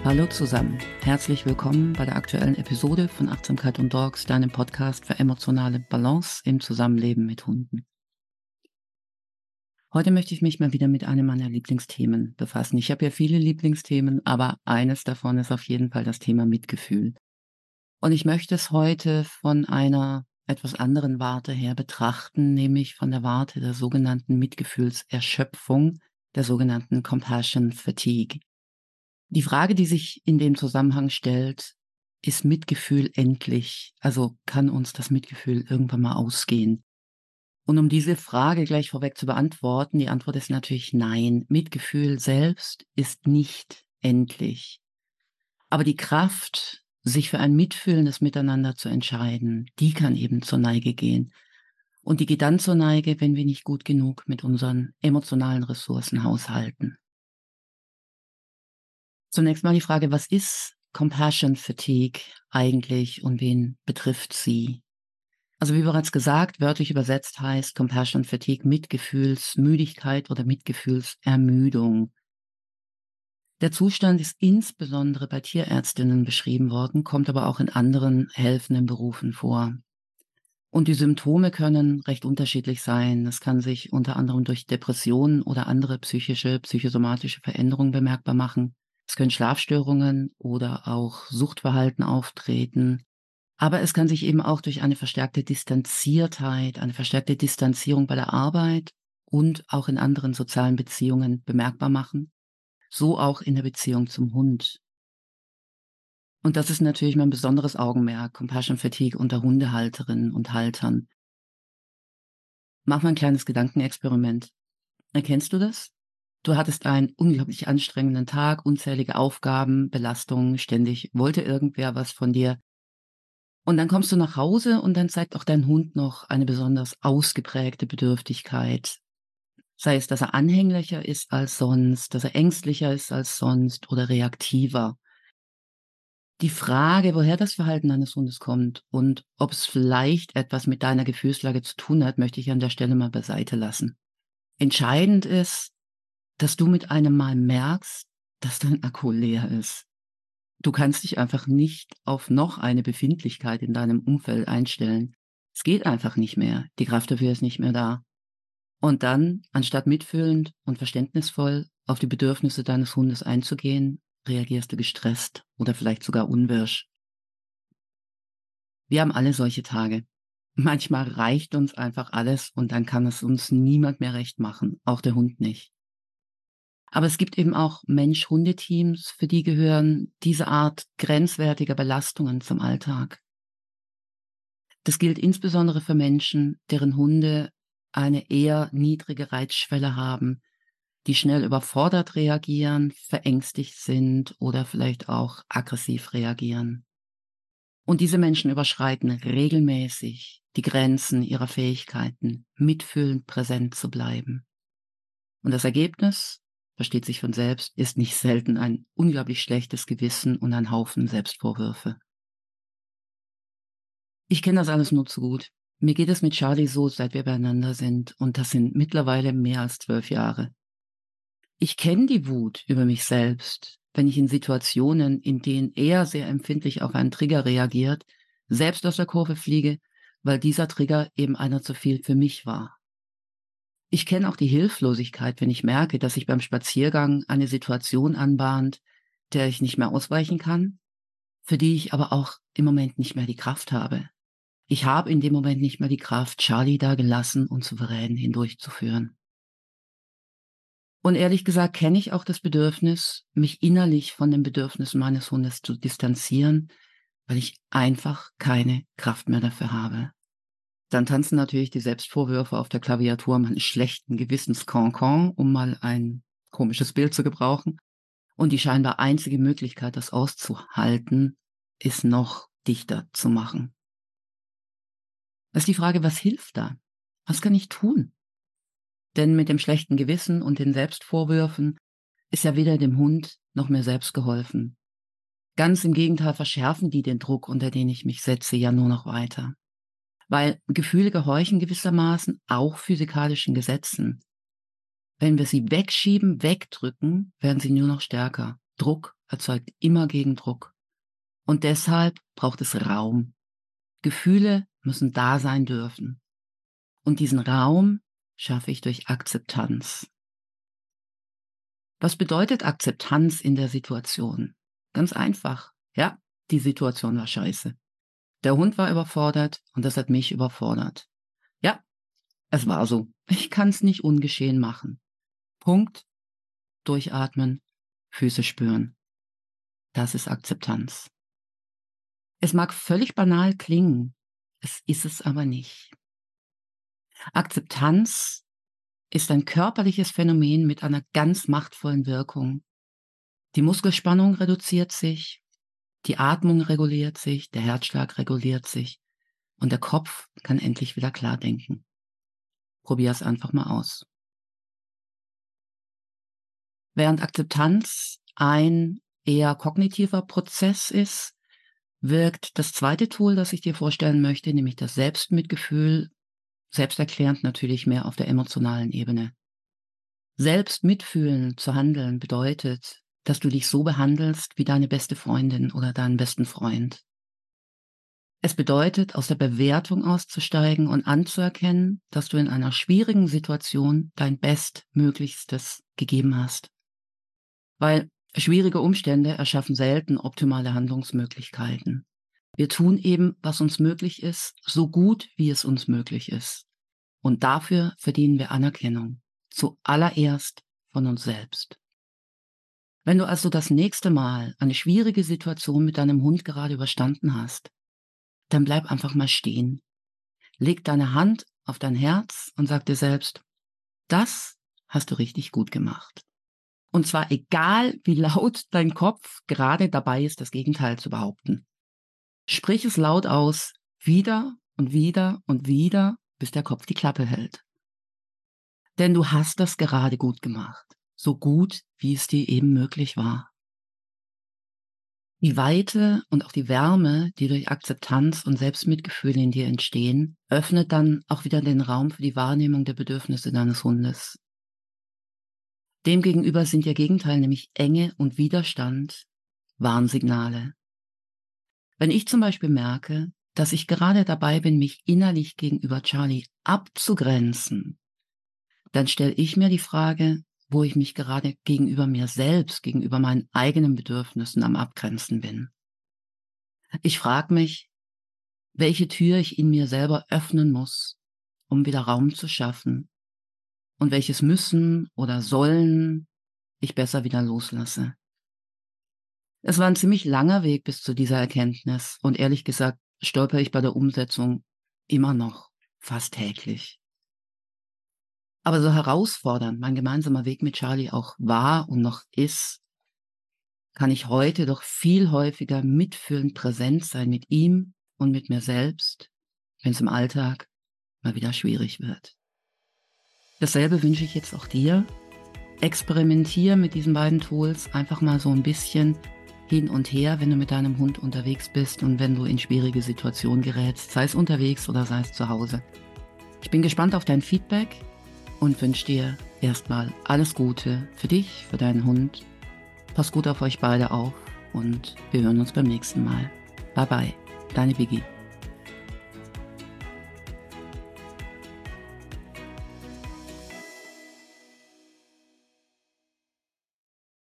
Hallo zusammen, herzlich willkommen bei der aktuellen Episode von Achtsamkeit und Dogs, deinem Podcast für emotionale Balance im Zusammenleben mit Hunden. Heute möchte ich mich mal wieder mit einem meiner Lieblingsthemen befassen. Ich habe ja viele Lieblingsthemen, aber eines davon ist auf jeden Fall das Thema Mitgefühl. Und ich möchte es heute von einer etwas anderen Warte her betrachten, nämlich von der Warte der sogenannten Mitgefühlserschöpfung, der sogenannten Compassion Fatigue. Die Frage, die sich in dem Zusammenhang stellt, ist Mitgefühl endlich? Also kann uns das Mitgefühl irgendwann mal ausgehen? Und um diese Frage gleich vorweg zu beantworten, die Antwort ist natürlich nein. Mitgefühl selbst ist nicht endlich. Aber die Kraft, sich für ein mitfühlendes Miteinander zu entscheiden, die kann eben zur Neige gehen. Und die geht dann zur Neige, wenn wir nicht gut genug mit unseren emotionalen Ressourcen haushalten. Zunächst mal die Frage, was ist Compassion Fatigue eigentlich und wen betrifft sie? Also wie bereits gesagt, wörtlich übersetzt heißt Compassion Fatigue Mitgefühlsmüdigkeit oder Mitgefühlsermüdung. Der Zustand ist insbesondere bei Tierärztinnen beschrieben worden, kommt aber auch in anderen helfenden Berufen vor. Und die Symptome können recht unterschiedlich sein. Es kann sich unter anderem durch Depressionen oder andere psychosomatische Veränderungen bemerkbar machen. Es können Schlafstörungen oder auch Suchtverhalten auftreten. Aber es kann sich eben auch durch eine verstärkte Distanziertheit, eine verstärkte Distanzierung bei der Arbeit und auch in anderen sozialen Beziehungen bemerkbar machen. So auch in der Beziehung zum Hund. Und das ist natürlich mein besonderes Augenmerk, Compassion Fatigue unter Hundehalterinnen und Haltern. Mach mal ein kleines Gedankenexperiment. Erkennst du das? Du hattest einen unglaublich anstrengenden Tag, unzählige Aufgaben, Belastungen, ständig wollte irgendwer was von dir. Und dann kommst du nach Hause und dann zeigt auch dein Hund noch eine besonders ausgeprägte Bedürftigkeit. Sei es, dass er anhänglicher ist als sonst, dass er ängstlicher ist als sonst oder reaktiver. Die Frage, woher das Verhalten deines Hundes kommt und ob es vielleicht etwas mit deiner Gefühlslage zu tun hat, möchte ich an der Stelle mal beiseite lassen. Entscheidend ist, dass du mit einem Mal merkst, dass dein Akku leer ist. Du kannst dich einfach nicht auf noch eine Befindlichkeit in deinem Umfeld einstellen. Es geht einfach nicht mehr. Die Kraft dafür ist nicht mehr da. Und dann, anstatt mitfühlend und verständnisvoll auf die Bedürfnisse deines Hundes einzugehen, reagierst du gestresst oder vielleicht sogar unwirsch. Wir haben alle solche Tage. Manchmal reicht uns einfach alles und dann kann es uns niemand mehr recht machen, auch der Hund nicht. Aber es gibt eben auch Mensch-Hunde-Teams, für die gehören diese Art grenzwertiger Belastungen zum Alltag. Das gilt insbesondere für Menschen, deren Hunde eine eher niedrige Reizschwelle haben, die schnell überfordert reagieren, verängstigt sind oder vielleicht auch aggressiv reagieren. Und diese Menschen überschreiten regelmäßig die Grenzen ihrer Fähigkeiten, mitfühlend präsent zu bleiben. Und das Ergebnis, versteht sich von selbst, ist nicht selten ein unglaublich schlechtes Gewissen und ein Haufen Selbstvorwürfe. Ich kenne das alles nur zu gut. Mir geht es mit Charlie so, seit wir beieinander sind, und das sind mittlerweile mehr als 12 Jahre. Ich kenne die Wut über mich selbst, wenn ich in Situationen, in denen er sehr empfindlich auf einen Trigger reagiert, selbst aus der Kurve fliege, weil dieser Trigger eben einer zu viel für mich war. Ich kenne auch die Hilflosigkeit, wenn ich merke, dass sich beim Spaziergang eine Situation anbahnt, der ich nicht mehr ausweichen kann, für die ich aber auch im Moment nicht mehr die Kraft habe. Ich habe in dem Moment nicht mehr die Kraft, Charlie da gelassen und souverän hindurchzuführen. Und ehrlich gesagt kenne ich auch das Bedürfnis, mich innerlich von den Bedürfnissen meines Hundes zu distanzieren, weil ich einfach keine Kraft mehr dafür habe. Dann tanzen natürlich die Selbstvorwürfe auf der Klaviatur meines schlechten Gewissens Cancan, um mal ein komisches Bild zu gebrauchen. Und die scheinbar einzige Möglichkeit, das auszuhalten, ist noch dichter zu machen. Das ist die Frage, was hilft da? Was kann ich tun? Denn mit dem schlechten Gewissen und den Selbstvorwürfen ist ja weder dem Hund noch mir selbst geholfen. Ganz im Gegenteil verschärfen die den Druck, unter den ich mich setze, ja nur noch weiter. Weil Gefühle gehorchen gewissermaßen auch physikalischen Gesetzen. Wenn wir sie wegschieben, wegdrücken, werden sie nur noch stärker. Druck erzeugt immer Gegendruck. Und deshalb braucht es Raum. Gefühle müssen da sein dürfen. Und diesen Raum schaffe ich durch Akzeptanz. Was bedeutet Akzeptanz in der Situation? Ganz einfach. Ja, die Situation war scheiße. Der Hund war überfordert und das hat mich überfordert. Ja, es war so. Ich kann es nicht ungeschehen machen. Punkt. Durchatmen, Füße spüren. Das ist Akzeptanz. Es mag völlig banal klingen, es ist es aber nicht. Akzeptanz ist ein körperliches Phänomen mit einer ganz machtvollen Wirkung. Die Muskelspannung reduziert sich, die Atmung reguliert sich, der Herzschlag reguliert sich und der Kopf kann endlich wieder klar denken. Probier es einfach mal aus. Während Akzeptanz ein eher kognitiver Prozess ist, wirkt das zweite Tool, das ich dir vorstellen möchte, nämlich das Selbstmitgefühl, selbsterklärend natürlich mehr auf der emotionalen Ebene. Selbst mitfühlen zu handeln bedeutet, dass du dich so behandelst wie deine beste Freundin oder deinen besten Freund. Es bedeutet, aus der Bewertung auszusteigen und anzuerkennen, dass du in einer schwierigen Situation dein Bestmöglichstes gegeben hast. Weil schwierige Umstände erschaffen selten optimale Handlungsmöglichkeiten. Wir tun eben, was uns möglich ist, so gut, wie es uns möglich ist. Und dafür verdienen wir Anerkennung. Zuallererst von uns selbst. Wenn du also das nächste Mal eine schwierige Situation mit deinem Hund gerade überstanden hast, dann bleib einfach mal stehen. Leg deine Hand auf dein Herz und sag dir selbst, das hast du richtig gut gemacht. Und zwar egal, wie laut dein Kopf gerade dabei ist, das Gegenteil zu behaupten. Sprich es laut aus, wieder und wieder und wieder, bis der Kopf die Klappe hält. Denn du hast das gerade gut gemacht. So gut, wie es dir eben möglich war. Die Weite und auch die Wärme, die durch Akzeptanz und Selbstmitgefühl in dir entstehen, öffnet dann auch wieder den Raum für die Wahrnehmung der Bedürfnisse deines Hundes. Demgegenüber sind ihr Gegenteil, nämlich Enge und Widerstand, Warnsignale. Wenn ich zum Beispiel merke, dass ich gerade dabei bin, mich innerlich gegenüber Charlie abzugrenzen, dann stelle ich mir die Frage, wo ich mich gerade gegenüber mir selbst, gegenüber meinen eigenen Bedürfnissen am Abgrenzen bin. Ich frage mich, welche Tür ich in mir selber öffnen muss, um wieder Raum zu schaffen und welches Müssen oder Sollen ich besser wieder loslasse. Es war ein ziemlich langer Weg bis zu dieser Erkenntnis und ehrlich gesagt stolper ich bei der Umsetzung immer noch fast täglich. Aber so herausfordernd mein gemeinsamer Weg mit Charlie auch war und noch ist, kann ich heute doch viel häufiger mitfühlend präsent sein mit ihm und mit mir selbst, wenn es im Alltag mal wieder schwierig wird. Dasselbe wünsche ich jetzt auch dir. Experimentier mit diesen beiden Tools einfach mal so ein bisschen hin und her, wenn du mit deinem Hund unterwegs bist und wenn du in schwierige Situationen gerätst, sei es unterwegs oder sei es zu Hause. Ich bin gespannt auf dein Feedback und wünsche dir erstmal alles Gute für dich, für deinen Hund. Pass gut auf euch beide auf und wir hören uns beim nächsten Mal. Bye bye, deine Biggie.